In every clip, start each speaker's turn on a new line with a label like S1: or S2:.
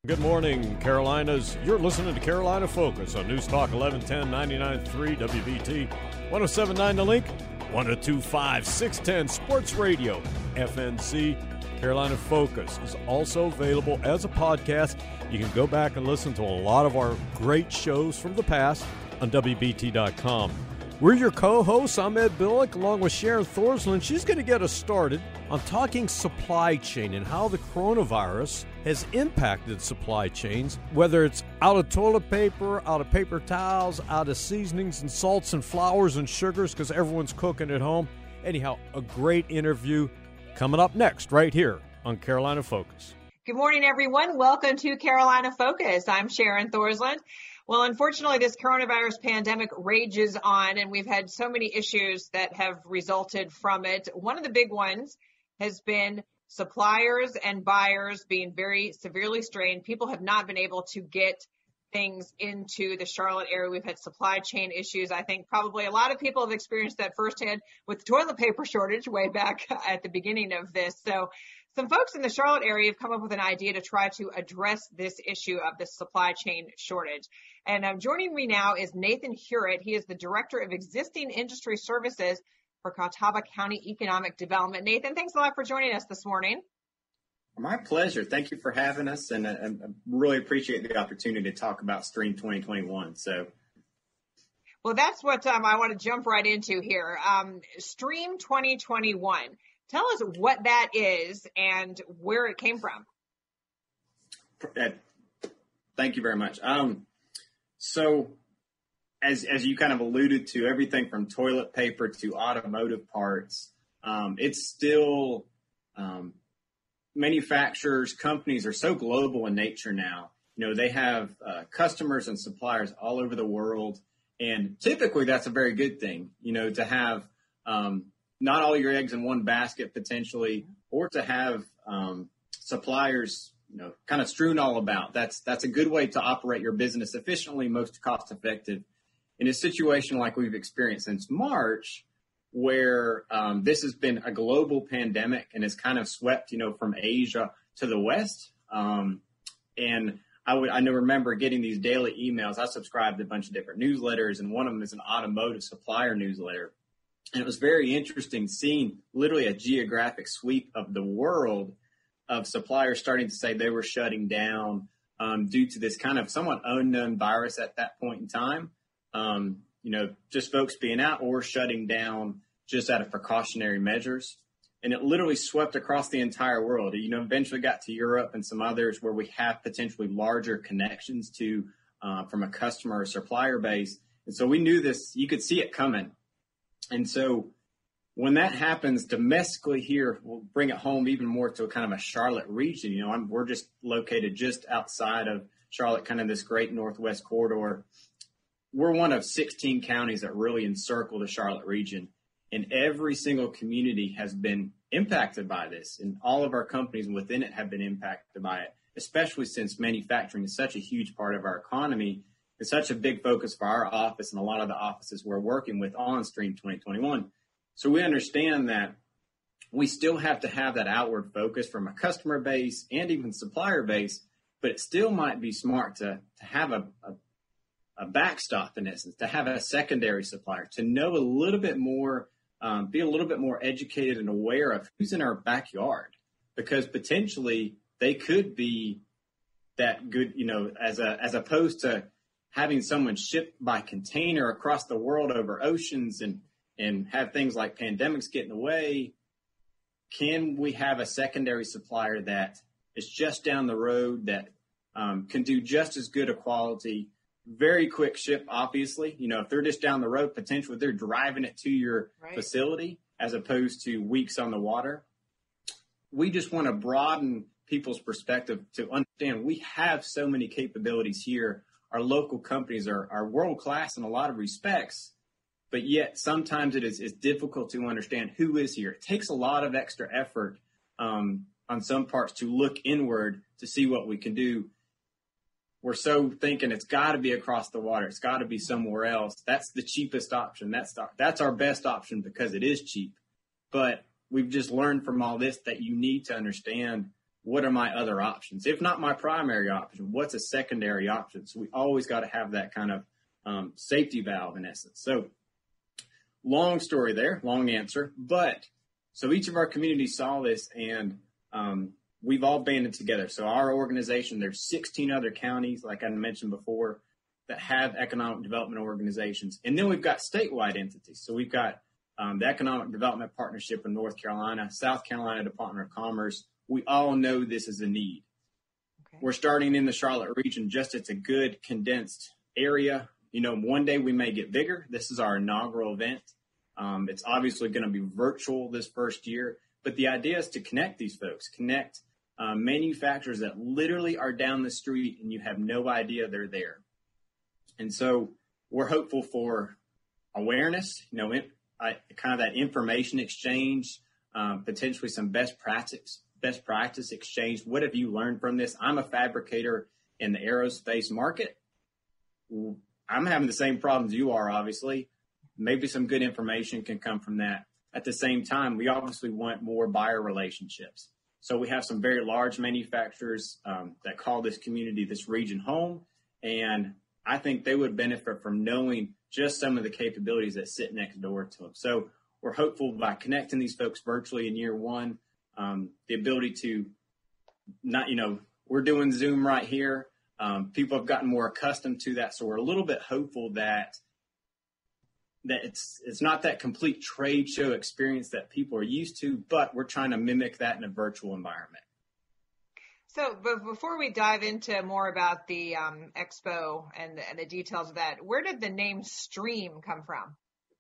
S1: Good morning, Carolinas. You're listening to Carolina Focus on News Talk 1110 99.3 WBT, 107.9 The Link, 102.5 610 Sports Radio, FNC. Carolina Focus is also available as a podcast. You can go back and listen to a lot of our great shows from the past on WBT.com. We're your co-hosts. I'm Ed Billick, along with Sharon Thorsland. She's going to get us started on talking supply chain and how the coronavirus has impacted supply chains, whether it's out of toilet paper, out of paper towels, out of seasonings and salts and flours and sugars because everyone's cooking at home. Anyhow, a great interview coming up next right here on Carolina Focus.
S2: Good morning, everyone. Welcome to Carolina Focus. I'm Sharon Thorsland. Well, unfortunately, this coronavirus pandemic rages on, and we've had so many issues that have resulted from it. One of the big ones has been suppliers and buyers being very severely strained. People have not been able to get things into the Charlotte area. We've had supply chain issues. I think probably a lot of people have experienced that firsthand with the toilet paper shortage way back at the beginning of this. So some folks in the Charlotte area have come up with an idea to try to address this issue of the supply chain shortage. And joining me now is Nathan Hurett. He is the Director of Existing Industry Services for Catawba County Economic Development. Nathan, thanks a lot for joining us this morning.
S3: My pleasure. Thank you for having us, and I really appreciate the opportunity to talk about Stream 2021.
S2: Well, that's what I want to jump right into here. Stream 2021. Tell us what that is and where it came from.
S3: Thank you very much. So as you kind of alluded to, everything from toilet paper to automotive parts, it's still manufacturers, companies are so global in nature now. You know, they have customers and suppliers all over the world. And typically that's a very good thing, you know, to have not all your eggs in one basket potentially, or to have suppliers, you know, kind of strewn all about. That's a good way to operate your business efficiently, most cost effective. In a situation like we've experienced since March, where this has been a global pandemic and has kind of swept, you know, from Asia to the West. And I remember getting these daily emails. I subscribed to a bunch of different newsletters, and one of them is an automotive supplier newsletter. And it was very interesting seeing literally a geographic sweep of the world of suppliers starting to say they were shutting down due to this kind of somewhat unknown virus at that point in time. You know, just folks being out or shutting down just out of precautionary measures. And it literally swept across the entire world. You know, eventually got to Europe and some others where we have potentially larger connections to from a customer or supplier base. And so we knew this, you could see it coming. And so when that happens domestically here, we'll bring it home even more to a kind of a Charlotte region. You know, we're just located just outside of Charlotte, kind of this great Northwest corridor. We're one of 16 counties that really encircle the Charlotte region, and every single community has been impacted by this, and all of our companies within it have been impacted by it, especially since manufacturing is such a huge part of our economy. It's such a big focus for our office and a lot of the offices we're working with on Stream 2021. So we understand that we still have to have that outward focus from a customer base and even supplier base, but it still might be smart to have a backstop, in essence, to have a secondary supplier, to know a little bit more, be a little bit more educated and aware of who's in our backyard, because potentially they could be that good, you know, as opposed to having someone shipped by container across the world over oceans and have things like pandemics get in the way. Can we have a secondary supplier that is just down the road that can do just as good a quality, very quick ship, obviously? You know, if they're just down the road, potentially they're driving it to your facility as opposed to weeks on the water. We just want to broaden people's perspective to understand we have so many capabilities here. Our local companies are world-class in a lot of respects, but yet sometimes it is difficult to understand who is here. It takes a lot of extra effort on some parts to look inward to see what we can do. We're so thinking it's got to be across the water. It's got to be somewhere else. That's the cheapest option. That's our best option because it is cheap. But we've just learned from all this that you need to understand what are my other options? If not my primary option, what's a secondary option? So we always got to have that kind of safety valve in essence. So long story there, long answer. But so each of our communities saw this, and we've all banded together. So our organization, there's 16 other counties, like I mentioned before, that have economic development organizations. And then we've got statewide entities. So we've got the Economic Development Partnership in North Carolina, South Carolina Department of Commerce. We all know this is a need. Okay. We're starting in the Charlotte region, just it's a good condensed area. One day we may get bigger. This is our inaugural event. It's obviously going to be virtual this first year, but the idea is to connect these folks, connect manufacturers that literally are down the street and you have no idea they're there. And so we're hopeful for awareness, kind of that information exchange, potentially some best practice exchange. What have you learned from this? I'm a fabricator in the aerospace market. I'm having the same problems you are, obviously. Maybe some good information can come from that. At the same time, we obviously want more buyer relationships. So we have some very large manufacturers that call this community, this region home. And I think they would benefit from knowing just some of the capabilities that sit next door to them. So we're hopeful by connecting these folks virtually in year one, the ability to we're doing Zoom right here. People have gotten more accustomed to that. So we're a little bit hopeful that it's not that complete trade show experience that people are used to, but we're trying to mimic that in a virtual environment.
S2: So, but before we dive into more about the expo and the details of that, where did the name Stream come from?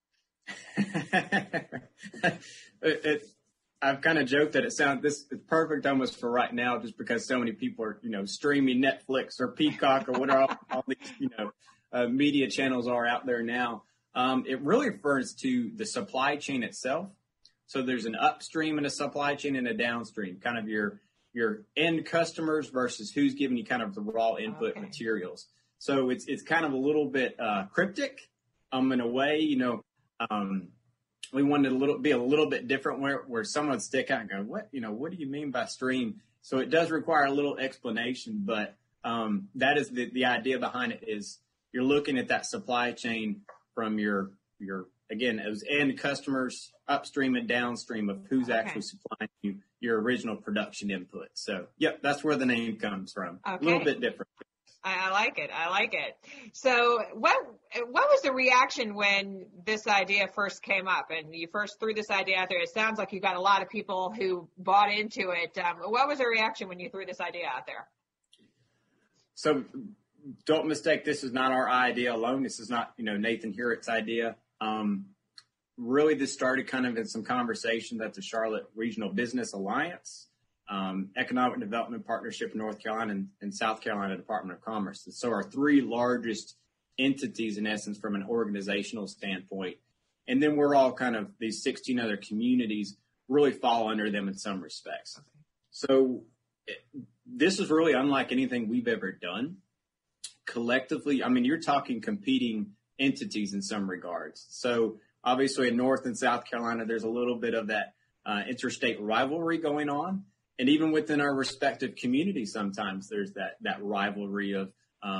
S3: I've kind of joked that it's perfect almost for right now, just because so many people are, streaming Netflix or Peacock or whatever all these, media channels are out there now. It really refers to the supply chain itself. So there's an upstream and a supply chain and a downstream, kind of your end customers versus who's giving you kind of the raw input materials. So it's kind of a little bit cryptic in a way. We wanted to be a little bit different where someone would stick out and go, what do you mean by stream? So it does require a little explanation, but that is the idea behind it. Is you're looking at that supply chain from your again, as end customers, upstream and downstream of who's actually supplying you your original production input. So, yep, that's where the name comes from. Okay. A little bit different.
S2: I like it. So what was the reaction when this idea first came up and you first threw this idea out there? It sounds like you got a lot of people who bought into it. What was the reaction when you threw this idea out there?
S3: So don't mistake, this is not our idea alone. This is not, Nathan Hewitt's idea. Really, this started kind of in some conversations at the Charlotte Regional Business Alliance, Economic Development Partnership in North Carolina, and South Carolina Department of Commerce. So our three largest entities, in essence, from an organizational standpoint. And then we're all kind of, these 16 other communities really fall under them in some respects. Okay. So this is really unlike anything we've ever done. Collectively, you're talking competing entities in some regards. So obviously in North and South Carolina, there's a little bit of that interstate rivalry going on. And even within our respective communities, sometimes there's that rivalry of,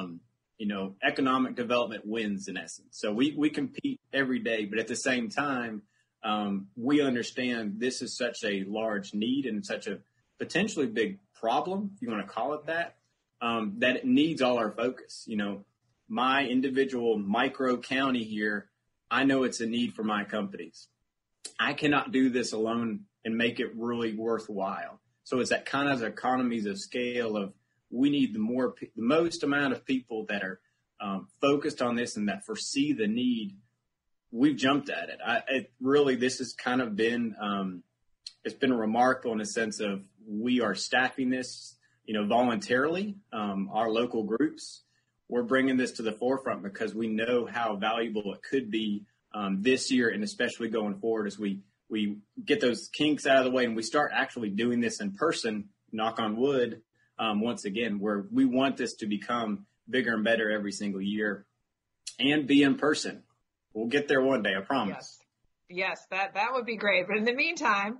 S3: economic development wins in essence. So we compete every day, but at the same time, we understand this is such a large need and such a potentially big problem, if you want to call it that it needs all our focus. My individual micro county here, I know it's a need for my companies. I cannot do this alone and make it really worthwhile. So it's that kind of economies of scale of we need the most amount of people that are focused on this and that foresee the need. We've jumped at it. This has kind of been, it's been remarkable in a sense of we are staffing this, voluntarily, our local groups. We're bringing this to the forefront because we know how valuable it could be this year, and especially going forward as we get those kinks out of the way and we start actually doing this in person, knock on wood, once again, where we want this to become bigger and better every single year and be in person. We'll get there one day, I promise.
S2: Yes, that would be great. But in the meantime,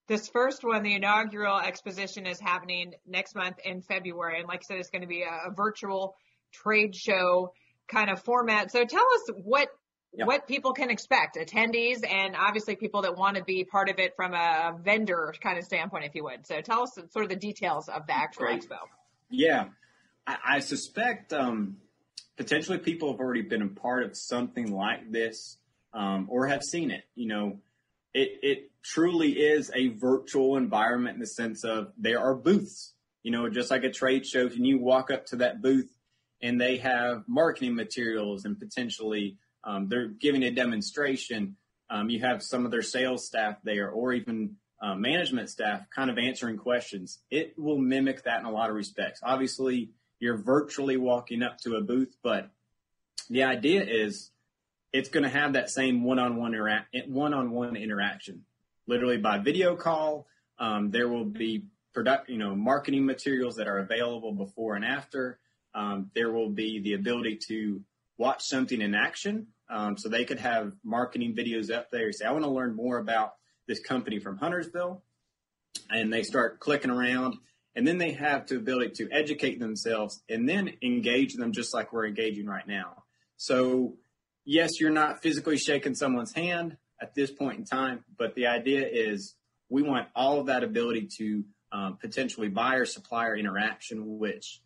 S2: This first one, the inaugural exposition, is happening next month in February. And like I said, it's going to be a virtual trade show kind of format. So tell us what people can expect, attendees, and obviously people that want to be part of it from a vendor kind of standpoint, if you would. So tell us sort of the details of the actual expo.
S3: Yeah, I suspect potentially people have already been a part of something like this or have seen it. You know, it truly is a virtual environment in the sense of there are booths, you know, just like a trade show. And you walk up to that booth and they have marketing materials and potentially they're giving a demonstration. You have some of their sales staff there or even management staff kind of answering questions. It will mimic that in a lot of respects. Obviously, you're virtually walking up to a booth, but the idea is it's going to have that same one-on-one interaction, literally by video call. There will be marketing materials that are available before and after. There will be the ability to watch something in action. So they could have marketing videos up there. Say, I want to learn more about this company from Huntersville. And they start clicking around. And then they have the ability to educate themselves and then engage them just like we're engaging right now. So, yes, you're not physically shaking someone's hand at this point in time, but the idea is we want all of that ability to potentially buyer-supplier interaction, which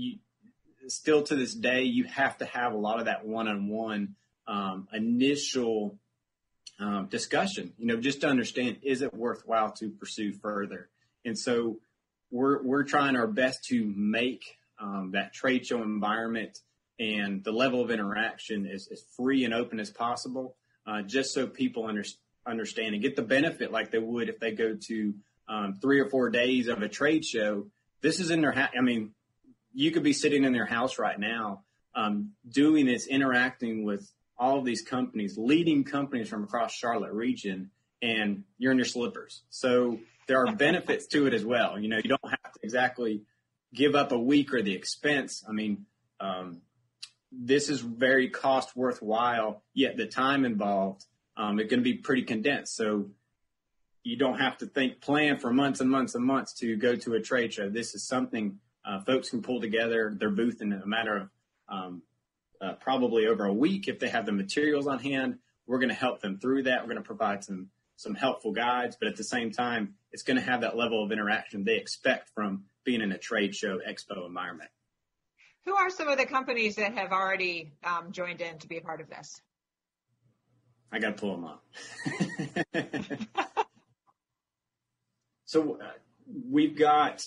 S3: still to this day, you have to have a lot of that one-on-one initial discussion, you know, just to understand, is it worthwhile to pursue further? And so we're trying our best to make that trade show environment and the level of interaction as free and open as possible, just so people understand and get the benefit like they would if they go to 3 or 4 days of a trade show. This is in their house. I mean, you could be sitting in their house right now doing this, interacting with all of these companies, leading companies from across Charlotte region, and you're in your slippers. So there are benefits to it as well. You know, you don't have to exactly give up a week or the expense. I mean, this is very cost worthwhile, yet the time involved is going to be pretty condensed. So you don't have to plan for months and months and months to go to a trade show. This is something folks can pull together their booth in a matter of probably over a week if they have the materials on hand. We're going to help them through that. We're going to provide some helpful guides, but at the same time, it's going to have that level of interaction they expect from being in a trade show expo environment.
S2: Who are some of the companies that have already joined in to be a part of this?
S3: I got to pull them up. So we've got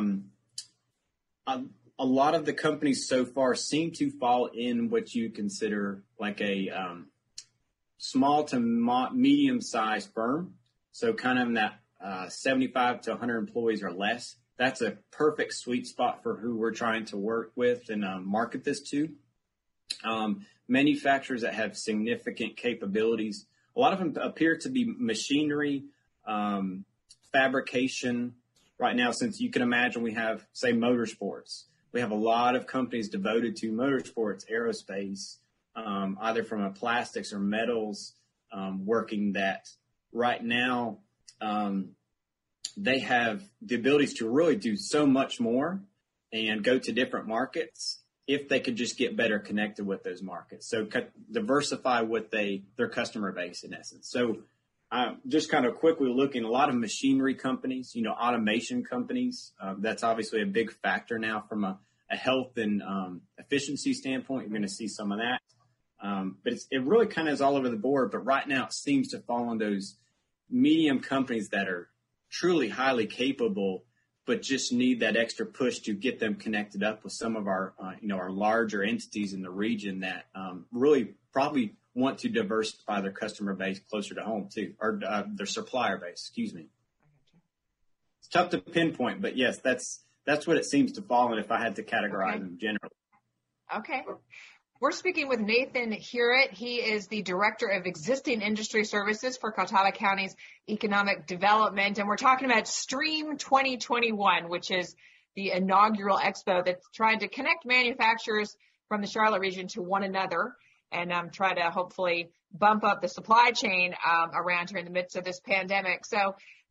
S3: a lot of the companies so far seem to fall in what you consider like a small to medium-sized firm. So kind of in that 75 to 100 employees or less. That's a perfect sweet spot for who we're trying to work with and market this to. Manufacturers that have significant capabilities. A lot of them appear to be machinery, fabrication. Right now, since you can imagine we have, say, motorsports. We have a lot of companies devoted to motorsports, aerospace, either from a plastics or metals working that right now they have the abilities to really do so much more and go to different markets if they could just get better connected with those markets. So diversify what their customer base in essence. So just kind of quickly looking, a lot of machinery companies, you know, automation companies. That's obviously a big factor now from a health and efficiency standpoint. You're going to see some of that. But it really kind of is all over the board. But right now it seems to fall on those medium companies that are truly highly capable, but just need that extra push to get them connected up with some of our, our larger entities in the region that really probably want to diversify their customer base closer to home too, or their supplier base, excuse me. It's tough to pinpoint, but yes, that's what it seems to fall in if I had to categorize them generally.
S2: Okay. We're speaking with Nathan Hewitt. He is the Director of Existing Industry Services for Catawba County's Economic Development. And we're talking about Stream 2021, which is the inaugural expo that's trying to connect manufacturers from the Charlotte region to one another and try to hopefully bump up the supply chain around here in the midst of this pandemic. So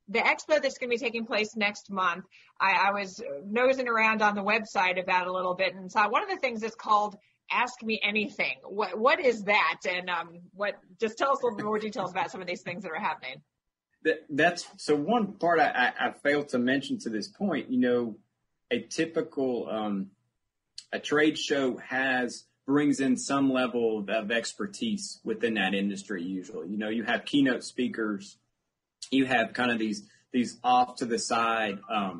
S2: the expo that's going to be taking place next month, I was nosing around on the website about a little bit and saw one of the things is called Ask Me Anything. What is that? And just tell us a little bit more details about some of these things that are happening.
S3: That's so one part I failed to mention to this point. A typical a trade show brings in some level of expertise within that industry. Usually, you have keynote speakers, you have kind of these off to the side.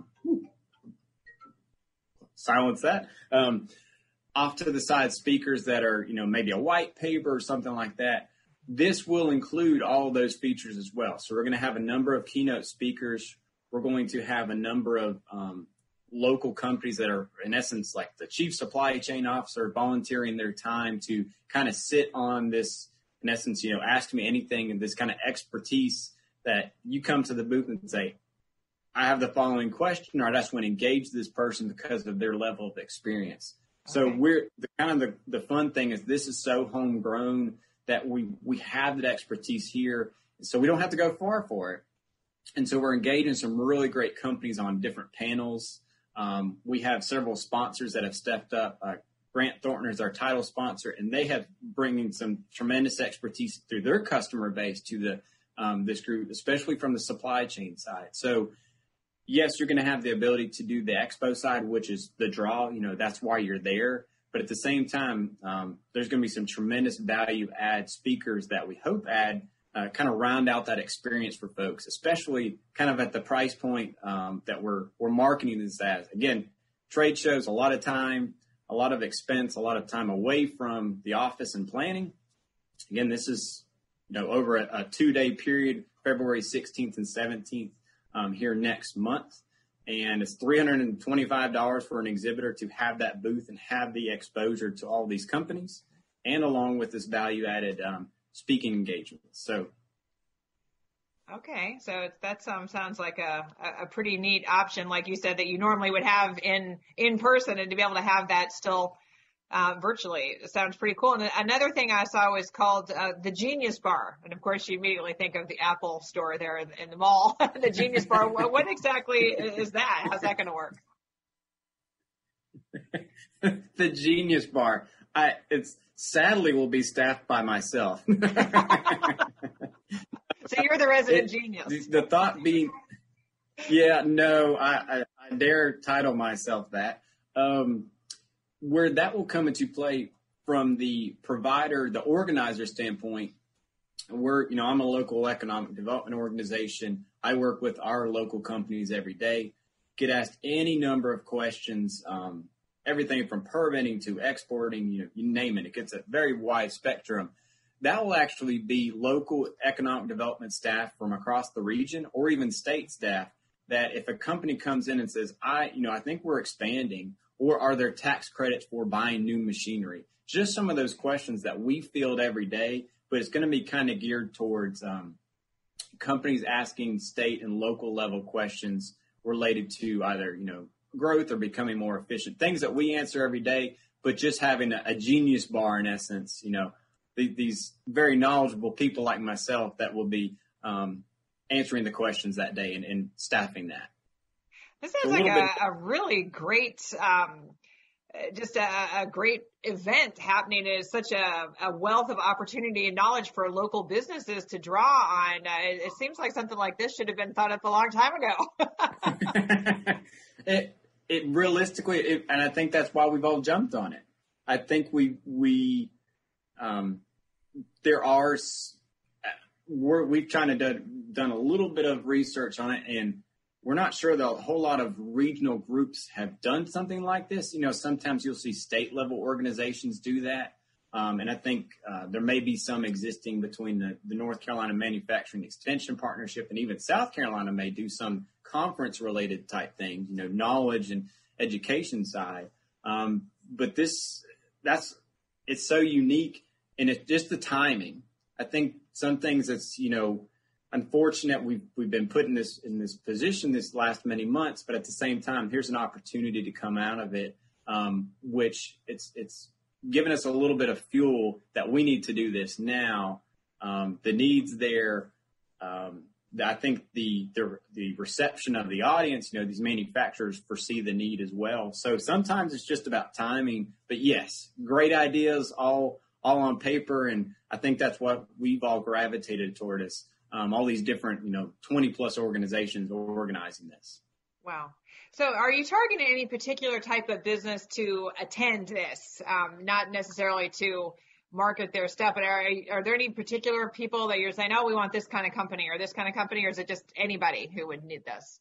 S3: Silence that. Off to the side speakers that are maybe a white paper or something like that. This will include all of those features as well. So we're going to have a number of keynote speakers. We're going to have a number of local companies that are, in essence, like the chief supply chain officer volunteering their time to kind of sit on this, in essence, ask me anything, and this kind of expertise that you come to the booth and say, I have the following question, or I just want to engage this person because of their level of experience. So the fun thing is this is so homegrown that we have that expertise here, so we don't have to go far for it. And so we're engaging some really great companies on different panels. We have several sponsors that have stepped up. Grant Thornton is our title sponsor, and they have bringing some tremendous expertise through their customer base to this group, especially from the supply chain side. So yes, you're going to have the ability to do the expo side, which is the draw. That's why you're there. But at the same time, there's going to be some tremendous value add speakers that we hope kind of round out that experience for folks, especially kind of at the price point that we're marketing this as. Again, trade shows, a lot of time, a lot of expense, a lot of time away from the office and planning. Again, this is over a 2-day period, February 16th and 17th here next month. And it's $325 for an exhibitor to have that booth and have the exposure to all these companies, and along with this value-added speaking engagement. So,
S2: okay, so that sounds like a pretty neat option, like you said, that you normally would have in person, and to be able to have that still virtually sounds pretty cool. And another thing I saw was called the Genius Bar. And of course, you immediately think of the Apple store there in the mall, the Genius Bar. What exactly is that? How's that going to work?
S3: The Genius Bar. It's sadly will be staffed by myself.
S2: So you're the resident genius.
S3: The thought being, I dare title myself that. Where that will come into play from the provider, the organizer standpoint, I'm a local economic development organization. I work with our local companies every day, get asked any number of questions, everything from permitting to exporting, you name it. It gets a very wide spectrum. That will actually be local economic development staff from across the region, or even state staff, that if a company comes in and says, I think we're expanding, or are there tax credits for buying new machinery? Just some of those questions that we field every day, but it's going to be kind of geared towards companies asking state and local level questions related to either, growth or becoming more efficient, things that we answer every day, but just having a Genius Bar, in essence, these very knowledgeable people like myself that will be answering the questions that day and staffing that.
S2: This sounds like a really great, just a great event happening. It is such a wealth of opportunity and knowledge for local businesses to draw on. It seems like something like this should have been thought up a long time ago.
S3: It realistically, and I think that's why we've all jumped on it. I think we've kind of done a little bit of research on it, and we're not sure that a whole lot of regional groups have done something like this. Sometimes you'll see state level organizations do that. And I think there may be some existing between the North Carolina Manufacturing Extension Partnership, and even South Carolina may do some conference related type things, knowledge and education side. But it's so unique, and it's just the timing. I think some things that's, unfortunate we've been put in this position this last many months, but at the same time, here's an opportunity to come out of it, which it's given us a little bit of fuel that we need to do this now. The needs there, I think the reception of the audience, these manufacturers foresee the need as well. So sometimes it's just about timing, but yes, great ideas all on paper. And I think that's what we've all gravitated toward is all these different, 20 plus organizations organizing this.
S2: Wow. So are you targeting any particular type of business to attend this? Not necessarily to market their stuff, but are there any particular people that you're saying, oh, we want this kind of company or this kind of company, or is it just anybody who would need this?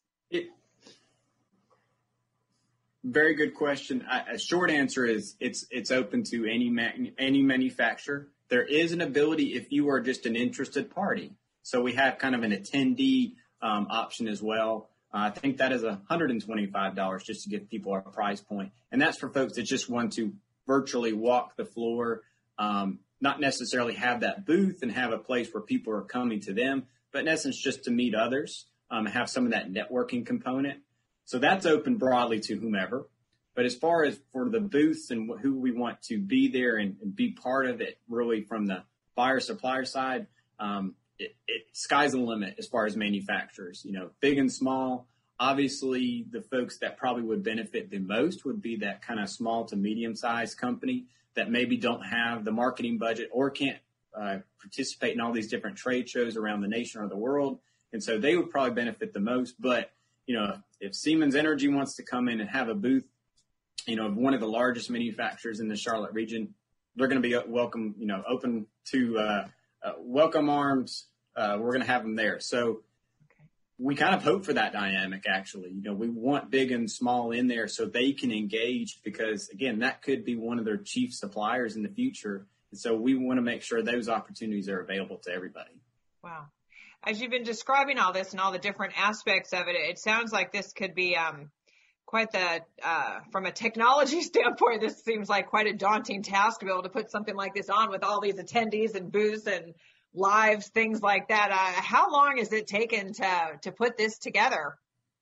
S3: Very good question. A short answer is it's open to any manufacturer. There is an ability if you are just an interested party. So we have kind of an attendee option as well. I think that is $125 just to give people a price point. And that's for folks that just want to virtually walk the floor, not necessarily have that booth and have a place where people are coming to them, but in essence, just to meet others, have some of that networking component. So that's open broadly to whomever. But as far as for the booths and who we want to be there and be part of it, really from the buyer supplier side, sky's the limit as far as manufacturers, big and small. Obviously, the folks that probably would benefit the most would be that kind of small to medium sized company that maybe don't have the marketing budget or can't participate in all these different trade shows around the nation or the world. And so they would probably benefit the most. But, if Siemens Energy wants to come in and have a booth, one of the largest manufacturers in the Charlotte region, they're going to be welcome, open to welcome arms. We're going to have them there. So we kind of hope for that dynamic, actually. We want big and small in there so they can engage because, again, that could be one of their chief suppliers in the future. And so we want to make sure those opportunities are available to everybody.
S2: Wow. As you've been describing all this and all the different aspects of it, it sounds like this could be quite from a technology standpoint, this seems like quite a daunting task to be able to put something like this on with all these attendees and booths and lives, things like that. How long has it taken to put this together?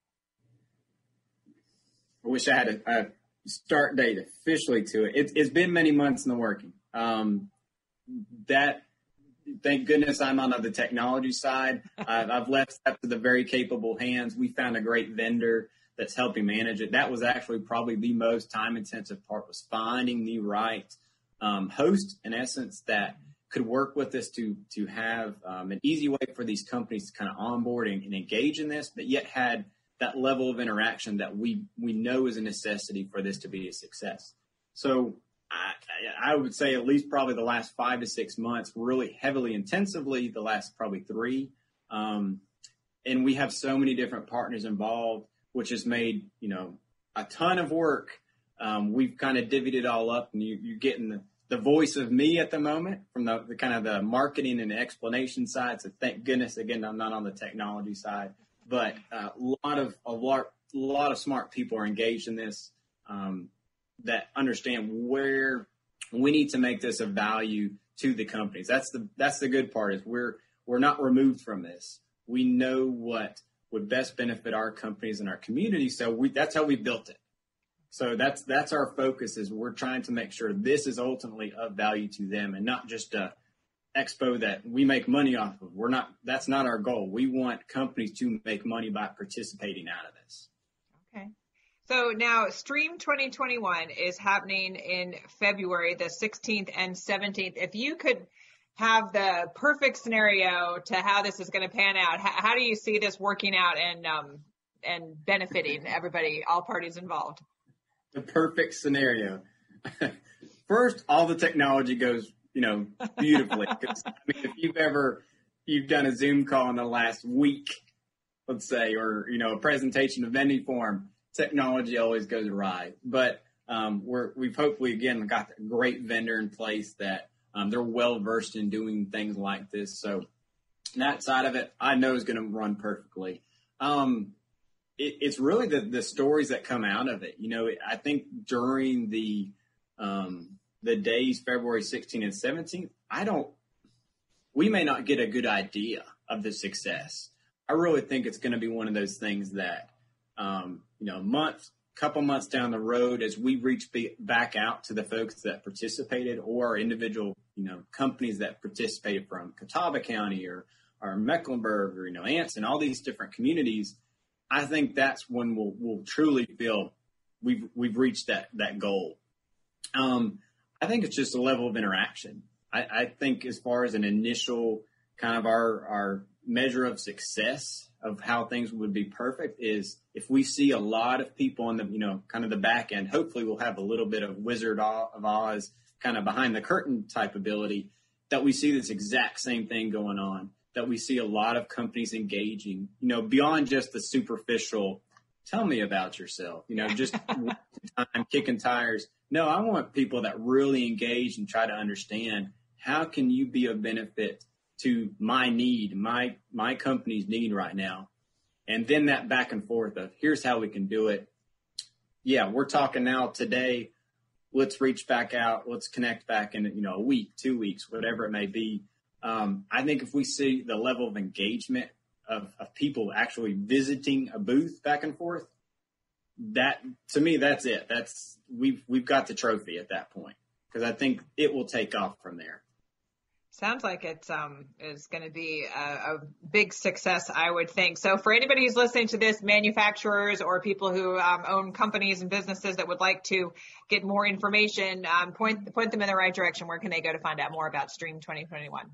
S3: I wish I had a start date officially to it. It's been many months in the working. Thank goodness I'm on the technology side. I've left that to the very capable hands. We found a great vendor that's helping manage it. That was actually probably the most time-intensive part, was finding the right host, in essence, that could work with us to have an easy way for these companies to kind of onboard and engage in this, but yet had that level of interaction that we know is a necessity for this to be a success. So I would say at least probably the last 5 to 6 months, really heavily intensively, the last probably 3. And we have so many different partners involved, which has made, a ton of work. We've kind of divvied it all up, and you're getting the voice of me at the moment from the kind of the marketing and explanation side. So thank goodness, again, I'm not on the technology side, but a lot of smart people are engaged in this that understand where we need to make this of value to the companies. That's the good part, is we're not removed from this. We know what would best benefit our companies and our community. So that's how we built it. So that's our focus, is we're trying to make sure this is ultimately of value to them and not just a expo that we make money off of. That's not our goal. We want companies to make money by participating out of this.
S2: Okay. So now Stream 2021 is happening in February, the 16th and 17th. If you could have the perfect scenario to how this is going to pan out, how do you see this working out and benefiting everybody, all parties involved?
S3: The perfect scenario. First, all the technology goes, beautifully. If you've done a Zoom call in the last week, let's say, or, a presentation of any form, technology always goes awry. But we've hopefully, again, got a great vendor in place that they're well versed in doing things like this. So that side of it, I know is going to run perfectly. It's really the stories that come out of it. I think during the days February 16th and 17th, we may not get a good idea of the success. I really think it's going to be one of those things that, couple months down the road, as we reach back out to the folks that participated or individual, companies that participated from Catawba County or Mecklenburg or, Anson, all these different communities, I think that's when we'll truly feel we've reached that goal. I think it's just a level of interaction. I think as far as an initial kind of our measure of success of how things would be perfect is if we see a lot of people on the, kind of the back end, hopefully we'll have a little bit of Wizard of Oz kind of behind the curtain type ability, that we see this exact same thing going on, that we see a lot of companies engaging, beyond just the superficial, tell me about yourself, just time kicking tires. No, I want people that really engage and try to understand, how can you be a benefit to my need, my company's need right now? And then that back and forth of, here's how we can do it. Yeah, we're talking now today. Let's reach back out. Let's connect back in, a week, 2 weeks, whatever it may be. I think if we see the level of engagement of people actually visiting a booth back and forth, that, to me, that's it. We've got the trophy at that point, because I think it will take off from there.
S2: Sounds like it's is going to be a big success, I would think. So for anybody who's listening to this, manufacturers or people who own companies and businesses that would like to get more information, point them in the right direction. Where can they go to find out more about Stream 2021?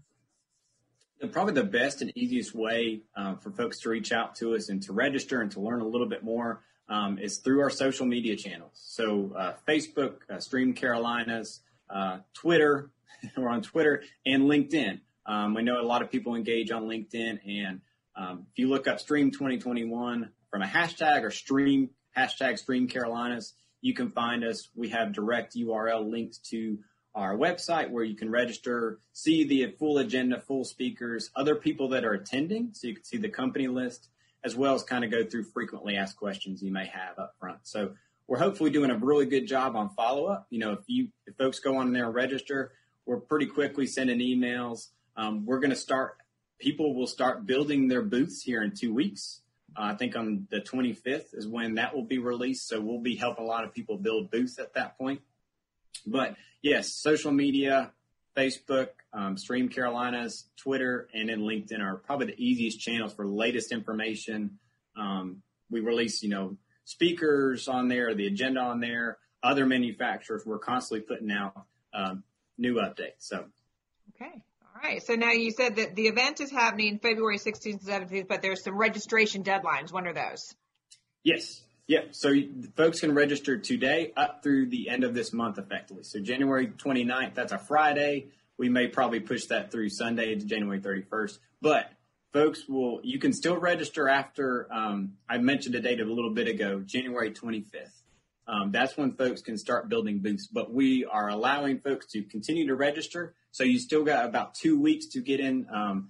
S3: Probably the best and easiest way for folks to reach out to us and to register and to learn a little bit more is through our social media channels. So Facebook, Stream Carolinas, Twitter. We're on Twitter and LinkedIn. We know a lot of people engage on LinkedIn, and if you look up Stream 2021 from a hashtag or hashtag Stream Carolinas, you can find us. We have direct URL links to our website where you can register, see the full agenda, full speakers, other people that are attending, so you can see the company list, as well as kind of go through frequently asked questions you may have up front. So we're hopefully doing a really good job on follow-up. If folks go on there and register, we're pretty quickly sending emails. People will start building their booths here in 2 weeks. I think on the 25th is when that will be released. So we'll be helping a lot of people build booths at that point. But yes, social media, Facebook, Stream Carolinas, Twitter, and then LinkedIn are probably the easiest channels for the latest information. We release, speakers on there, the agenda on there, other manufacturers. We're constantly putting out new updates. So, okay.
S2: All right. So now you said that the event is happening February 16th and 17th, but there's some registration deadlines. When are those?
S3: Yes. Yeah. So folks can register today up through the end of this month effectively. So January 29th, that's a Friday. We may probably push that through Sunday to January 31st, but folks you can still register after, I mentioned a date a little bit ago, January 25th. That's when folks can start building booths, but we are allowing folks to continue to register. So you still got about 2 weeks to get in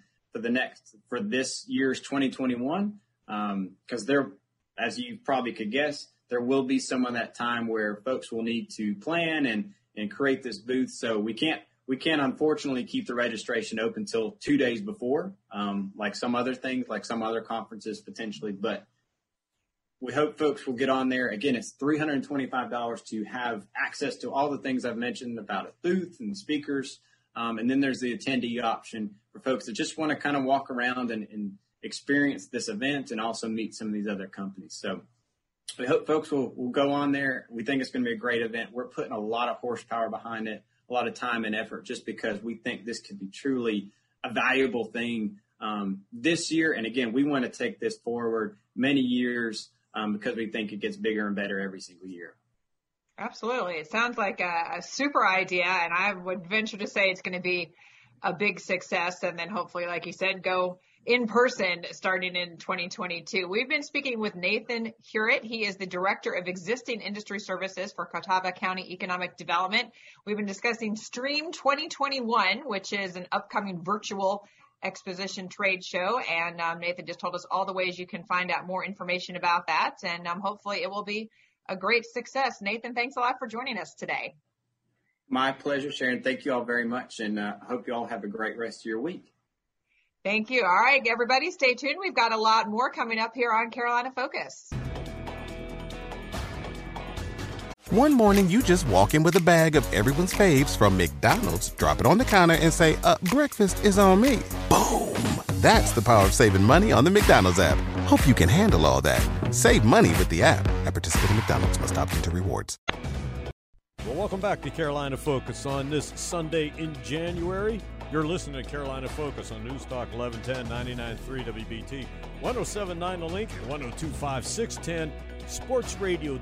S3: for this year's 2021, because as you probably could guess, there will be some of that time where folks will need to plan and create this booth. So we can't unfortunately keep the registration open till 2 days before, like some other things, like some other conferences potentially, but we hope folks will get on there. Again, it's $325 to have access to all the things I've mentioned about a booth and speakers. And then there's the attendee option for folks that just want to kind of walk around and experience this event and also meet some of these other companies. So we hope folks will go on there. We think it's going to be a great event. We're putting a lot of horsepower behind it, a lot of time and effort, just because we think this could be truly a valuable thing this year. And again, we want to take this forward many years, because we think it gets bigger and better every single year.
S2: Absolutely. It sounds like a super idea, and I would venture to say it's going to be a big success, and then hopefully, like you said, go in person starting in 2022. We've been speaking with Nathan Hurett. He is the Director of Existing Industry Services for Catawba County Economic Development. We've been discussing Stream 2021, which is an upcoming virtual exposition trade show, and Nathan just told us all the ways you can find out more information about that, and hopefully it will be a great success. Nathan, thanks a lot for joining us today.
S3: My pleasure, Sharon. Thank you all very much, and hope you all have a great rest of your week.
S2: Thank you. All right, everybody, stay tuned. We've got a lot more coming up here on Carolina Focus.
S4: One morning, you just walk in with a bag of everyone's faves from McDonald's, drop it on the counter, and say, breakfast is on me. Boom. That's the power of saving money on the McDonald's app. Hope you can handle all that. Save money with the app. At participating McDonald's, must opt into rewards.
S1: Well, welcome back to Carolina Focus on this Sunday in January. You're listening to Carolina Focus on News Talk 1110 99.3 WBT, 107.9 The Link, 102.5 610 Sports Radio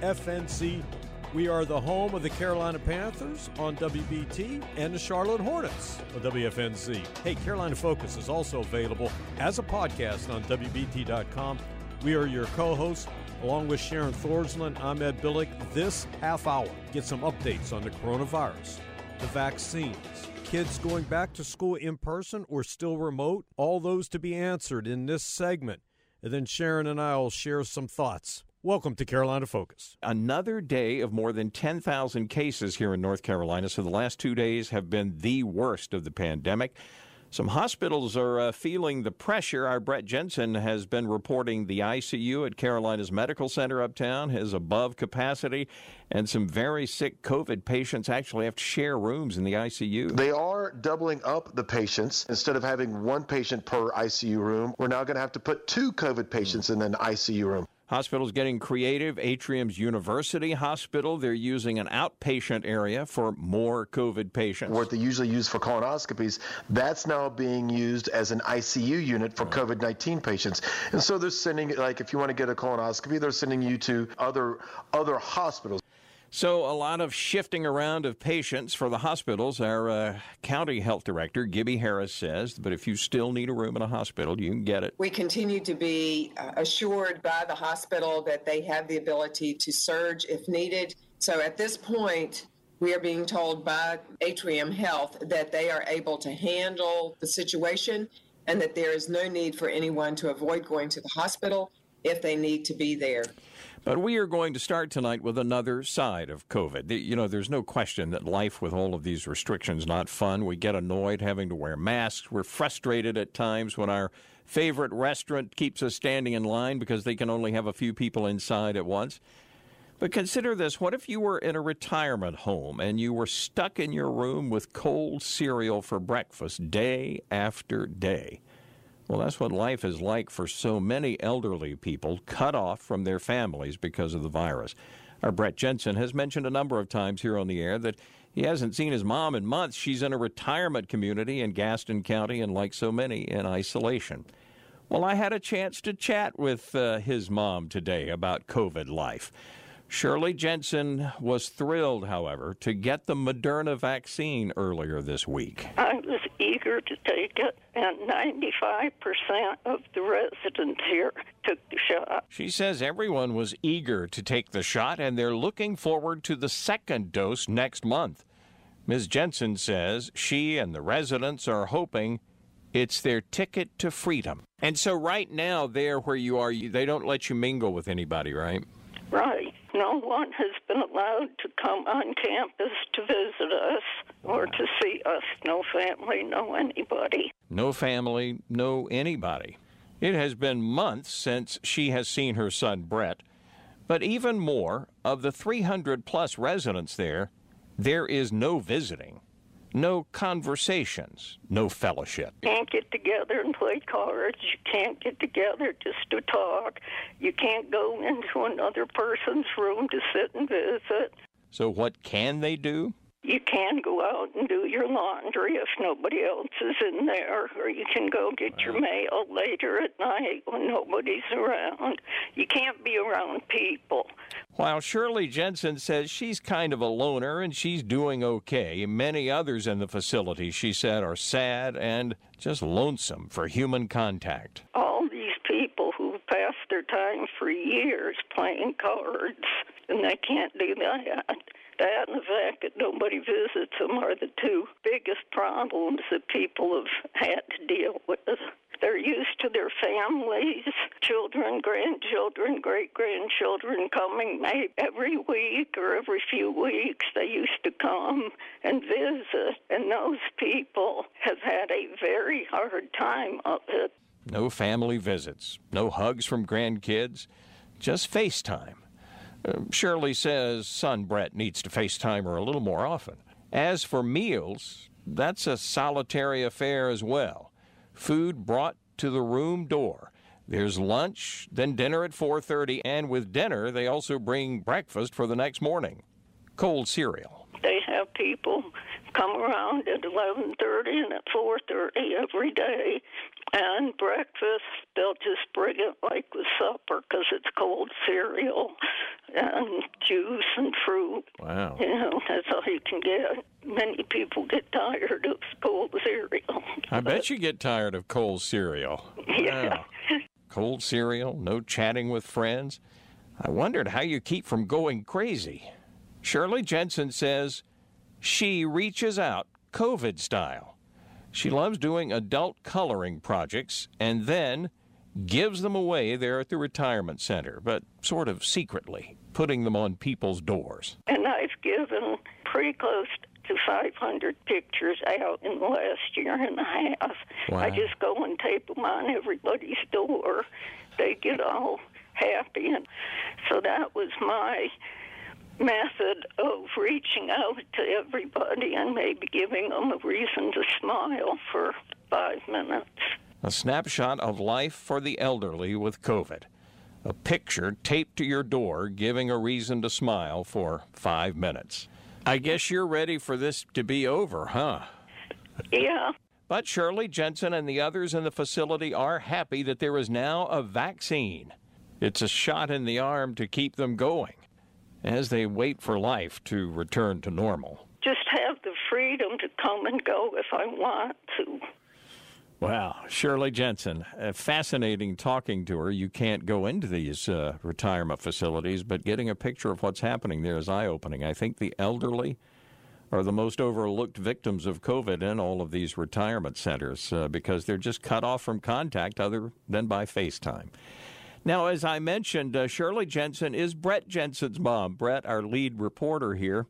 S1: WFNZ. We are the home of the Carolina Panthers on WBT and the Charlotte Hornets on WFNZ. Hey, Carolina Focus is also available as a podcast on WBT.com. We are your co-hosts. Along with Sharon Thorsland, I'm Ed Billick. This half hour, get some updates on the coronavirus, the vaccines, kids going back to school in person or still remote, all those to be answered in this segment. And then Sharon and I will share some thoughts. Welcome to Carolina Focus.
S5: Another day of more than 10,000 cases here in North Carolina, so the last 2 days have been the worst of the pandemic. Some hospitals are feeling the pressure. Our Brett Jensen has been reporting the ICU at Carolina's Medical Center uptown is above capacity, and some very sick COVID patients actually have to share rooms in the ICU.
S6: They are doubling up the patients. Instead of having one patient per ICU room, we're now going to have to put 2 COVID patients in an ICU room.
S5: Hospitals getting creative. Atrium's University Hospital, they're using an outpatient area for more COVID patients.
S6: What they usually use for colonoscopies, that's now being used as an ICU unit for COVID-19 patients. And so they're sending, like, if you want to get a colonoscopy, they're sending you to other hospitals.
S5: So a lot of shifting around of patients for the hospitals. Our county health director, Gibby Harris, says, but if you still need a room in a hospital, you can get it.
S7: We continue to be assured by the hospital that they have the ability to surge if needed. So at this point, we are being told by Atrium Health that they are able to handle the situation and that there is no need for anyone to avoid going to the hospital if they need to be there.
S5: But we are going to start tonight with another side of COVID. You know, there's no question that life with all of these restrictions not fun. We get annoyed having to wear masks. We're frustrated at times when our favorite restaurant keeps us standing in line because they can only have a few people inside at once. But consider this. What if you were in a retirement home and you were stuck in your room with cold cereal for breakfast day after day? Well, that's what life is like for so many elderly people cut off from their families because of the virus. Our Brett Jensen has mentioned a number of times here on the air that he hasn't seen his mom in months. She's in a retirement community in Gaston County and, like so many, in isolation. Well, I had a chance to chat with his mom today about COVID life. Shirley Jensen was thrilled, however, to get the Moderna vaccine earlier this week.
S8: I was eager to take it, and 95% of the residents here took the shot.
S5: She says everyone was eager to take the shot, and they're looking forward to the second dose next month. Ms. Jensen says she and the residents are hoping it's their ticket to freedom. And so right now, there where you are, they don't let you mingle with anybody, right?
S8: Right. No one has been allowed to come on campus to visit us or to see us. No family, no anybody.
S5: No family, no anybody. It has been months since she has seen her son, Brett. But even more, of the 300-plus residents there is no visiting, no conversations, no fellowship.
S8: You can't get together and play cards. You can't get together just to talk. You can't go into another person's room to sit and visit.
S5: So what can they do?
S8: You can go out and do your laundry if nobody else is in there, or you can go get your mail later at night when nobody's around. You can't be around people.
S5: While Shirley Jensen says she's kind of a loner and she's doing okay, many others in the facility, she said, are sad and just lonesome for human contact.
S8: All these people who've passed their time for years playing cards, and they can't do that. That and the fact that nobody visits them are the two biggest problems that people have had to deal with. They're used to their families, children, grandchildren, great-grandchildren coming maybe every week or every few weeks. They used to come and visit, and those people have had a very hard time of it.
S5: No family visits, no hugs from grandkids, just FaceTime. Shirley says son Brett needs to FaceTime her a little more often. As for meals, that's a solitary affair as well. food brought to the room door. There's lunch, then dinner at 4:30, and with dinner, they also bring breakfast for the next morning. Cold cereal.
S8: They have people come around at 11:30 and at 4:30 every day, and breakfast, they'll just bring it like with supper because it's cold cereal and juice and fruit.
S5: Wow.
S8: You know, that's all you can get. Many people get tired of cold cereal.
S5: I bet you get tired of cold cereal.
S8: Yeah.
S5: Wow. Cold cereal, no chatting with friends. I wondered how you keep from going crazy. Shirley Jensen says she reaches out COVID style. She loves doing adult coloring projects and then gives them away there at the retirement center, but sort of secretly, putting them on people's doors.
S8: And I've given pretty close to 500 pictures out in the last year and a half.
S5: Wow.
S8: I just go and tape them on everybody's door. They get all happy. And so that was my method of reaching out to everybody and maybe giving them a reason to smile for 5 minutes.
S5: A snapshot of life for the elderly with COVID. A picture taped to your door giving a reason to smile for 5 minutes. I guess you're ready for this to be over, huh?
S8: Yeah.
S5: But Shirley Jensen and the others in the facility are happy that there is now a vaccine. It's a shot in the arm to keep them going as they wait for life to return to normal.
S8: Just have the freedom to come and go if I want to.
S5: Wow, Shirley Jensen, fascinating talking to her. You can't go into these retirement facilities, but getting a picture of what's happening there is eye-opening. I think the elderly are the most overlooked victims of COVID in all of these retirement centers because they're just cut off from contact other than by FaceTime. Now, as I mentioned, Shirley Jensen is Brett Jensen's mom. Brett, our lead reporter here.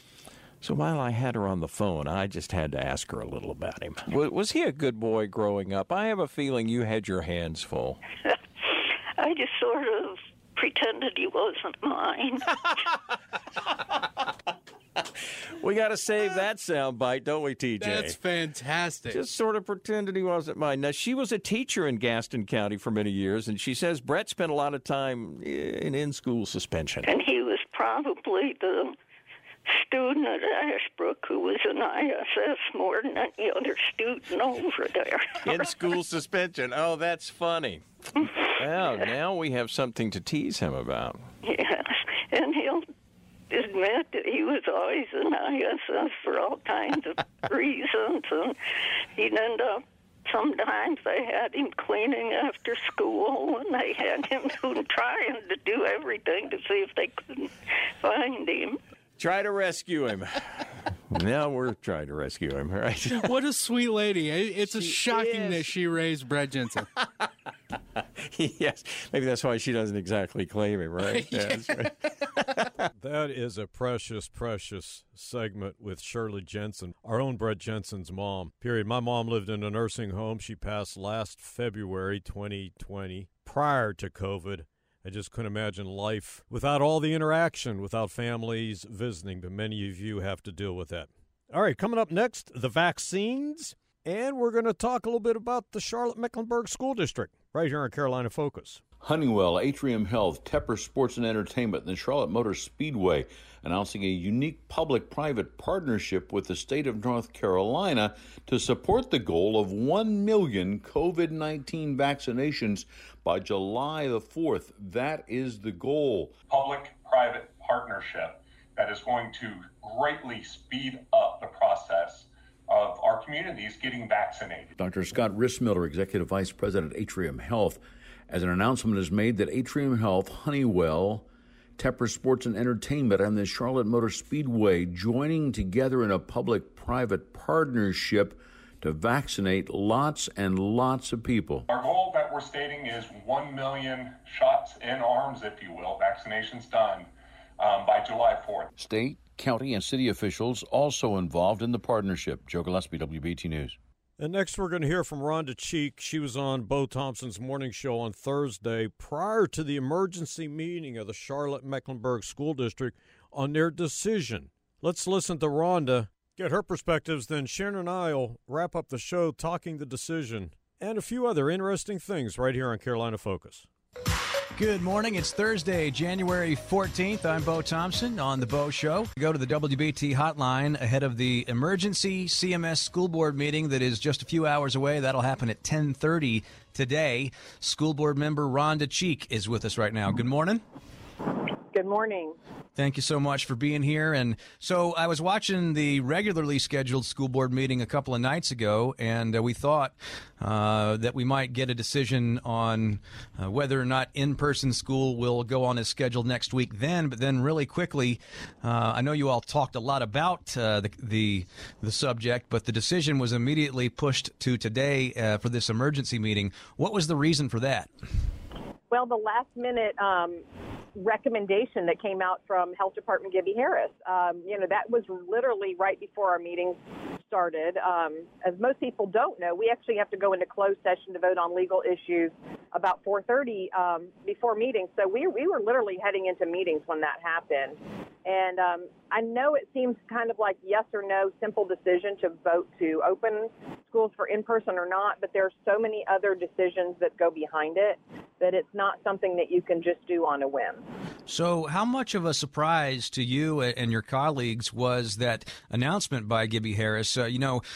S5: So while I had her on the phone, I just had to ask her a little about him. Was he a good boy growing up? I have a feeling you had your hands full.
S8: I just sort of pretended he wasn't mine.
S5: We got to save that soundbite, don't we, TJ?
S9: That's fantastic.
S5: Just sort of pretended he wasn't mine. Now, she was a teacher in Gaston County for many years, and she says Brett spent a lot of time in school suspension.
S8: And he was probably the student at Ashbrook who was in ISS more than any other student over there.
S5: In school suspension. Oh, that's funny. Well, now we have something to tease him about.
S8: Yes, and he'll admit that he was always in ISS for all kinds of reasons, and he'd end up, sometimes they had him cleaning after school, and they had him trying to do everything to see if they couldn't find him.
S5: Try to rescue him. Now we're trying to rescue him, right?
S9: What a sweet lady. It's shocking that she raised Brett Jensen.
S5: Yes. Maybe that's why she doesn't exactly claim him, right? Yeah, that's right.
S1: That is a precious, precious segment with Shirley Jensen, our own Brett Jensen's mom. Period. My mom lived in a nursing home. She passed last February 2020, prior to COVID. I just couldn't imagine life without all the interaction, without families visiting, but many of you have to deal with that. All right, coming up next, the vaccines, and we're going to talk a little bit about the Charlotte-Mecklenburg School District right here on Carolina Focus.
S10: Honeywell, Atrium Health, Tepper Sports and Entertainment, and the Charlotte Motor Speedway announcing a unique public-private partnership with the state of North Carolina to support the goal of 1 million COVID-19 vaccinations by July the 4th. That is the goal.
S11: Public-private partnership that is going to greatly speed up the process of our communities getting vaccinated.
S10: Dr. Scott Rissmiller, Executive Vice President, Atrium Health, as an announcement is made that Atrium Health, Honeywell, Tepper Sports and Entertainment, and the Charlotte Motor Speedway joining together in a public-private partnership to vaccinate lots and lots of people.
S11: Our goal that we're stating is 1 million shots in arms, if you will, vaccinations done by July 4th.
S10: State, county, and city officials also involved in the partnership. Joe Gillespie, WBT News.
S1: And next we're going to hear from Rhonda Cheek. She was on Bo Thompson's morning show on Thursday prior to the emergency meeting of the Charlotte-Mecklenburg School District on their decision. Let's listen to Rhonda, get her perspectives, then Sharon and I will wrap up the show talking the decision and a few other interesting things right here on Carolina Focus.
S12: Good morning. It's Thursday, January 14th. I'm Bo Thompson on The Bo Show. Go to the WBT hotline ahead of the emergency CMS school board meeting that is just a few hours away. That'll happen at 10:30 today. School board member Rhonda Cheek is with us right now. Good morning.
S13: Good morning.
S12: Thank you so much for being here. And so I was watching the regularly scheduled school board meeting a couple of nights ago, and we thought that we might get a decision on whether or not in-person school will go on as scheduled next week then. But then really quickly, I know you all talked a lot about the subject, but the decision was immediately pushed to today for this emergency meeting. What was the reason for that?
S13: Well, the last-minute recommendation that came out from Health Department Gibby Harris, that was literally right before our meeting started. As most people don't know, we actually have to go into closed session to vote on legal issues about 4:30 before meetings. So we were literally heading into meetings when that happened. And I know it seems kind of like yes or no, simple decision to vote to open schools for in-person or not, but there are so many other decisions that go behind it that it's not something that you can just do on a whim.
S12: So how much of a surprise to you and your colleagues was that announcement by Gibby Harris? There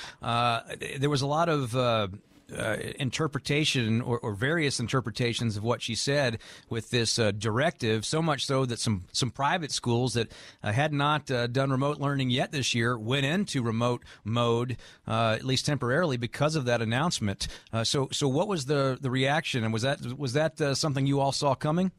S12: was a lot of interpretation or various interpretations of what she said with this directive, so much so that some private schools that had not done remote learning yet this year went into remote mode, at least temporarily, because of that announcement. So what was the reaction, and was that something you all saw coming?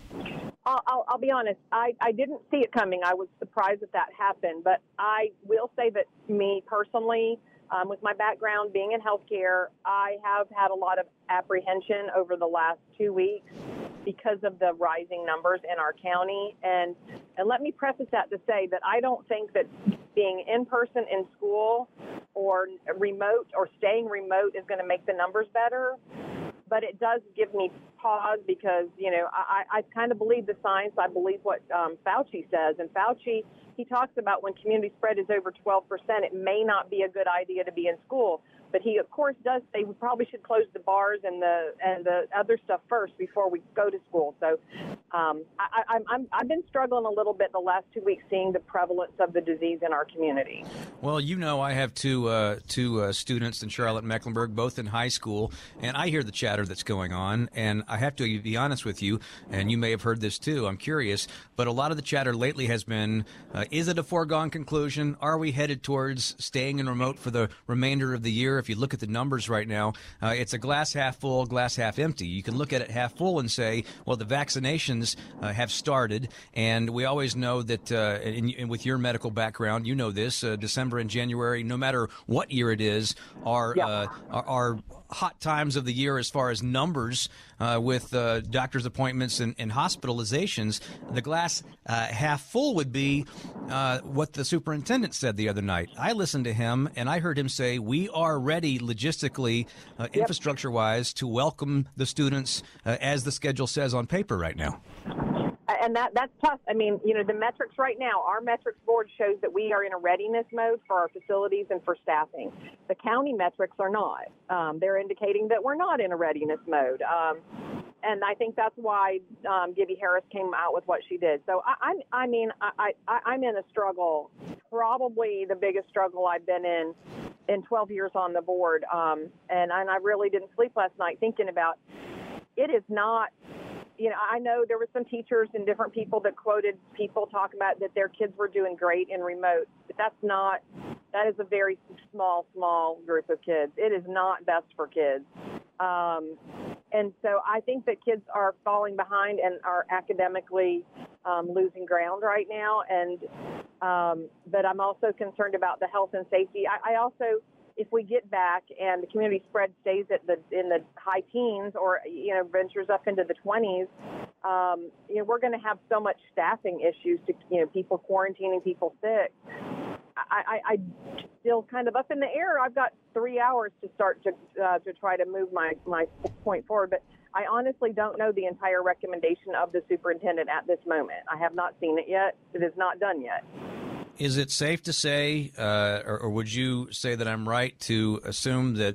S13: I'll be honest. I didn't see it coming. I was surprised that happened, but I will say that me personally, with my background being in healthcare, I have had a lot of apprehension over the last 2 weeks because of the rising numbers in our county. And let me preface that to say that I don't think that being in person in school or remote or staying remote is going to make the numbers better. But it does give me pause because, I kind of believe the science. I believe what Fauci says. And Fauci, he talks about when community spread is over 12%, it may not be a good idea to be in school. But he, of course, does say we probably should close the bars and the other stuff first before we go to school. So I've been struggling a little bit the last 2 weeks seeing the prevalence of the disease in our community.
S12: Well, I have two students in Charlotte, Mecklenburg, both in high school, and I hear the chatter that's going on. And I have to be honest with you, and you may have heard this too. I'm curious, but a lot of the chatter lately has been: is it a foregone conclusion? Are we headed towards staying in remote for the remainder of the year? If you look at the numbers right now, it's a glass half full, glass half empty. You can look at it half full and say, well, the vaccinations have started, and we always know that, and with your medical background, you know this, December and January, no matter what year it is, are hot times of the year as far as numbers with doctor's appointments and hospitalizations. The glass half full would be what the superintendent said the other night. I listened to him, and I heard him say, we are ready logistically, infrastructure-wise, to welcome the students as the schedule says on paper right now.
S13: And that's tough. I mean, the metrics right now, our metrics board shows that we are in a readiness mode for our facilities and for staffing. The county metrics are not. They're indicating that we're not in a readiness mode. And I think that's why Gibby Harris came out with what she did. So I'm in a struggle, probably the biggest struggle I've been in 12 years on the board. And I really didn't sleep last night thinking about it is not. I know there were some teachers and different people that quoted people talking about that their kids were doing great in remote, but that is a very small group of kids. It is not best for kids. And so I think that kids are falling behind and are academically losing ground right now. But I'm also concerned about the health and safety. I also, if we get back and the community spread stays in the high teens or, ventures up into the 20s, we're going to have so much staffing issues to, people quarantining people sick. I still kind of up in the air. I've got 3 hours to start to try to move my point forward, but I honestly don't know the entire recommendation of the superintendent at this moment. I have not seen it yet. It is not done yet.
S12: Is it safe to say, or would you say that I'm right to assume that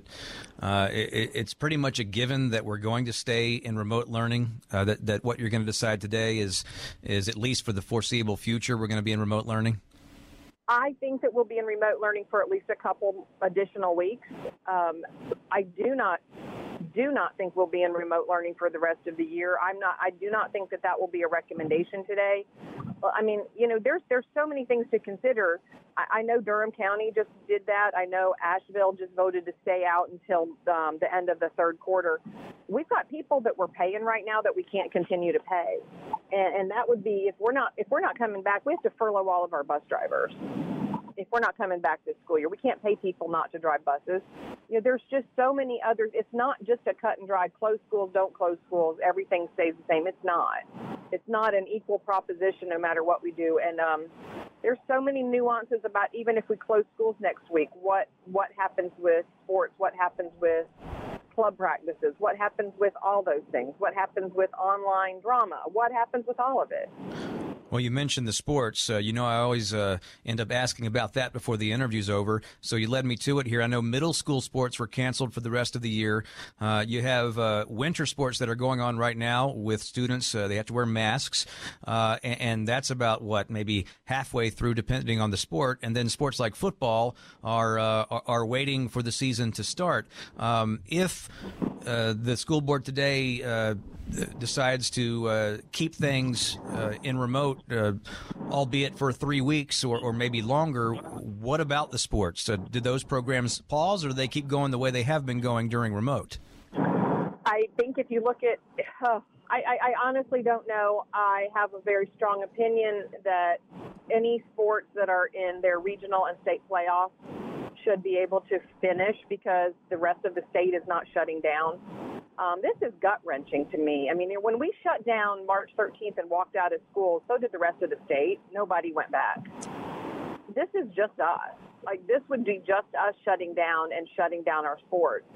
S12: it's pretty much a given that we're going to stay in remote learning, that what you're going to decide today is at least for the foreseeable future, we're going to be in remote learning?
S13: I think that we'll be in remote learning for at least a couple additional weeks. I do not think we'll be in remote learning for the rest of the year. I do not think that will be a recommendation today. Well, I mean, there's so many things to consider. I know Durham County just did that. I know Asheville just voted to stay out until the end of the third quarter. We've got people that we're paying right now that we can't continue to pay, and that would be if we're not coming back, we have to furlough all of our bus drivers. If we're not coming back this school year, we can't pay people not to drive buses. There's just so many others. It's not just a cut and dry, close schools, don't close schools, everything stays the same. It's not. It's not an equal proposition no matter what we do. And there's so many nuances about even if we close schools next week, what happens with sports, what happens with club practices, what happens with all those things, what happens with online drama, what happens with all of it.
S12: Well, you mentioned the sports. I always end up asking about that before the interview's over. So you led me to it here. I know middle school sports were canceled for the rest of the year. You have winter sports that are going on right now with students. They have to wear masks. And that's about, maybe halfway through, depending on the sport. And then sports like football are waiting for the season to start. If the school board today decides to keep things in remote, albeit for 3 weeks or maybe longer, what about the sports? Did those programs pause, or do they keep going the way they have been going during remote?
S13: I think if you look at, I honestly don't know. I have a very strong opinion that any sports that are in their regional and state playoffs should be able to finish because the rest of the state is not shutting down. This is gut-wrenching to me. I mean, when we shut down March 13th and walked out of school, so did the rest of the state. Nobody went back. This is just us. This would be just us shutting down our sports.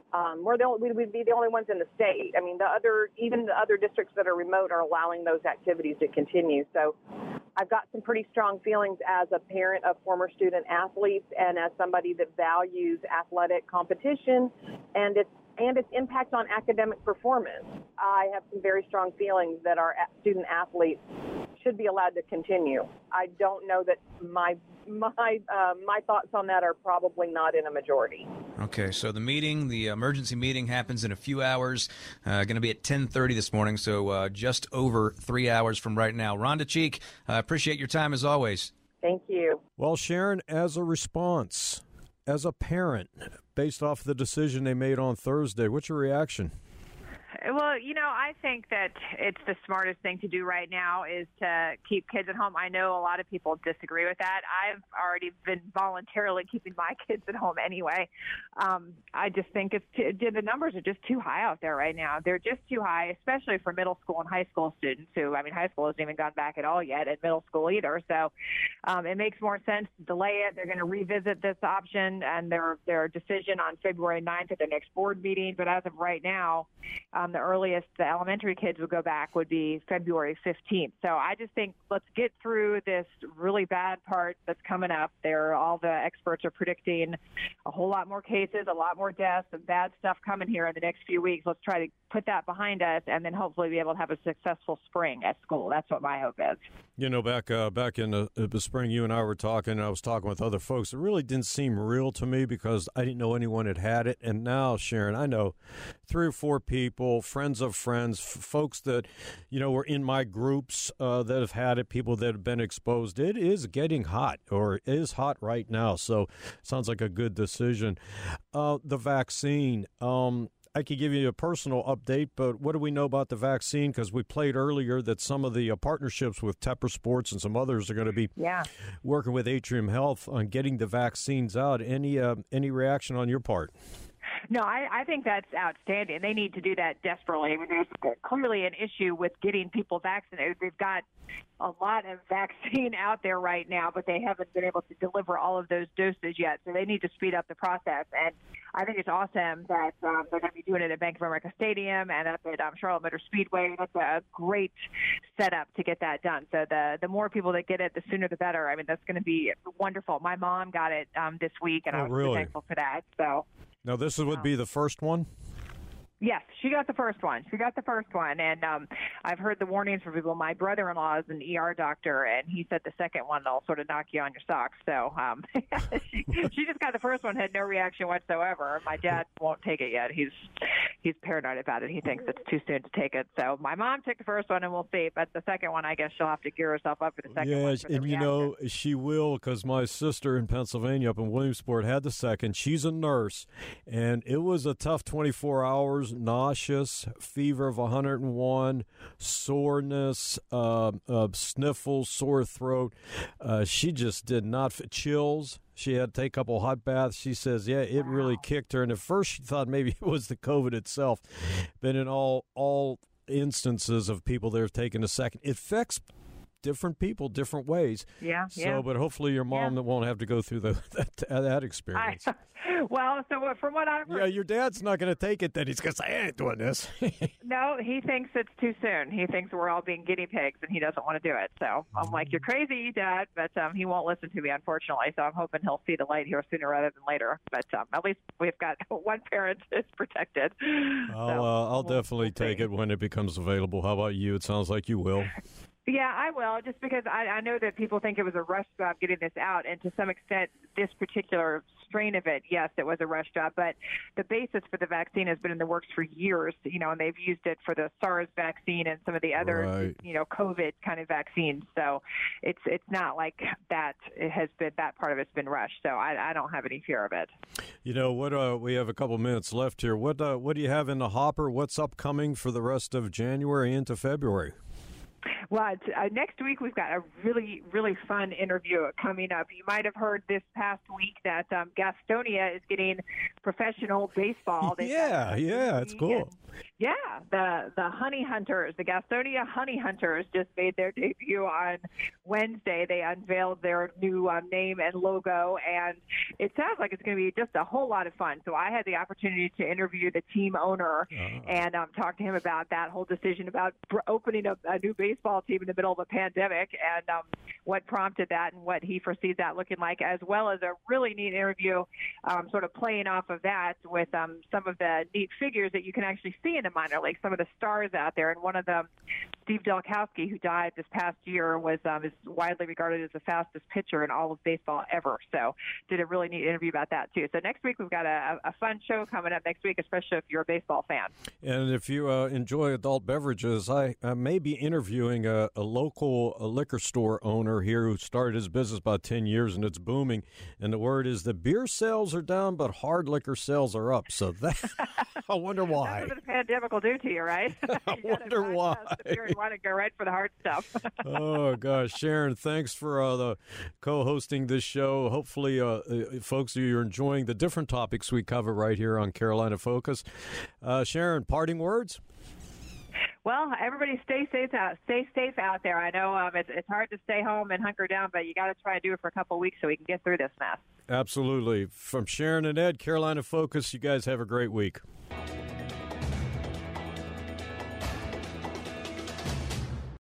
S13: We'd be the only ones in the state. I mean, even the other districts that are remote are allowing those activities to continue. So I've got some pretty strong feelings as a parent of former student athletes and as somebody that values athletic competition and its impact on academic performance. I have some very strong feelings that our student athletes should be allowed to continue. I don't know that my thoughts on that are probably not in a majority.
S12: Okay, so the emergency meeting happens in a few hours. Going to be at 10:30 this morning, so just over 3 hours from right now. Rhonda Cheek, appreciate your time as always.
S13: Thank you.
S1: Well, Sharon, as a response, as a parent, based off the decision they made on Thursday, what's your reaction?
S14: Well, I think that it's the smartest thing to do right now is to keep kids at home. I know a lot of people disagree with that. I've already been voluntarily keeping my kids at home anyway. I just think the numbers are just too high out there right now. They're just too high, especially for middle school and high school students who, high school hasn't even gone back at all yet, and middle school either. So it makes more sense to delay it. They're going to revisit this option and their decision on February 9th at their next board meeting. But as of right now, the earliest the elementary kids would go back would be February 15th. So I just think let's get through this really bad part that's coming up. All the experts are predicting a whole lot more cases, a lot more deaths, and bad stuff coming here in the next few weeks. Let's try to put that behind us and then hopefully be able to have a successful spring at school. That's what my hope is.
S1: Back in the spring, you and I were talking, and I was talking with other folks. It really didn't seem real to me because I didn't know anyone had it. And now, Sharon, I know 3 or 4 people, friends of friends, folks that, were in my groups that have had it, people that have been exposed. It is getting hot, or is hot right now. So sounds like a good decision. The vaccine, I could give you a personal update, but what do we know about the vaccine? Because we played earlier that some of the partnerships with Tepper Sports and some others are going to be working with Atrium Health on getting the vaccines out. Any reaction on your part?
S14: No, I think that's outstanding. They need to do that desperately. I mean, there's clearly an issue with getting people vaccinated. They've got a lot of vaccine out there right now, but they haven't been able to deliver all of those doses yet. So they need to speed up the process. And I think it's awesome that they're going to be doing it at Bank of America Stadium and up at Charlotte Motor Speedway. That's a great setup to get that done. So the more people that get it, the sooner the better. I mean, that's going to be wonderful. My mom got it this week, and I was really thankful for that. So
S1: now this would be the first one?
S14: Yes, she got the first one. And I've heard the warnings from people. My brother-in-law is an ER doctor, and he said the second one will sort of knock you on your socks. So she just got the first one, had no reaction whatsoever. My dad won't take it yet. He's paranoid about it. He thinks it's too soon to take it. So my mom took the first one, and we'll see. But the second one, I guess she'll have to gear herself up for the second one.
S1: Yeah, and you know, she will, because my sister in Pennsylvania up in Williamsport had the second. She's a nurse, and it was a tough 24 hours. Nauseous, fever of 101, soreness, sniffles, sore throat. She just did not chills. She had to take a couple hot baths. She says, yeah, it really kicked her. And at first she thought maybe it was the COVID itself. But in all instances of people that have taken a second, it affects different people different ways.
S14: Yeah.
S1: So, but hopefully your mom won't have to go through that experience.
S14: Well, so from what I've heard,
S1: yeah, your dad's not going to take it. Then he's going to say, "I ain't doing this."
S14: No, he thinks it's too soon. He thinks we're all being guinea pigs, and he doesn't want to do it. So I'm like, "You're crazy, Dad," but he won't listen to me, unfortunately. So I'm hoping he'll see the light here sooner rather than later. But at least we've got one parent is protected.
S1: I'll definitely take it when it becomes available. How about you? It sounds like you will.
S14: Yeah, I will, just because I know that people think it was a rush job getting this out, and to some extent, this particular strain of it, yes, it was a rush job, but the basis for the vaccine has been in the works for years, and they've used it for the SARS vaccine and some of the other, COVID kind of vaccines, so it's not like that it has been, that part of it's been rushed, so I don't have any fear of it.
S1: We have a couple minutes left here. What do you have in the hopper? What's upcoming for the rest of January into February?
S14: Well, next week we've got a really, really fun interview coming up. You might have heard this past week that Gastonia is getting professional baseball.
S1: Yeah, it's cool.
S14: Yeah, the Honey Hunters, the Gastonia Honey Hunters just made their debut on Wednesday. They unveiled their new name and logo, and it sounds like it's going to be just a whole lot of fun. So I had the opportunity to interview the team owner and talk to him about that whole decision about opening up a new baseball team in the middle of a pandemic and what prompted that and what he foresees that looking like, as well as a really neat interview sort of playing off of that with some of the neat figures that you can actually see in the minor league, some of the stars out there. And one of them, Steve Delkowski, who died this past year, is widely regarded as the fastest pitcher in all of baseball ever. So did a really neat interview about that, too. So next week we've got a fun show coming up next week, especially if you're a baseball fan.
S1: And if you enjoy adult beverages, I may be interviewing a local liquor store owner here who started his business about 10 years, and it's booming. And the word is the beer sales are down, but hard liquor sales are up. So that I wonder why.
S14: That's what the pandemic will do to you, right?
S1: I wonder why.
S14: You want to go right for the hard stuff.
S1: Oh, gosh. Sharon, thanks for the co-hosting this show. Hopefully, folks, you're enjoying the different topics we cover right here on Carolina Focus. Sharon, parting words?
S14: Well, everybody stay safe out there. I know it's hard to stay home and hunker down, but you got to try and do it for a couple of weeks so we can get through this mess.
S1: Absolutely. From Sharon and Ed, Carolina Focus, you guys have a great week.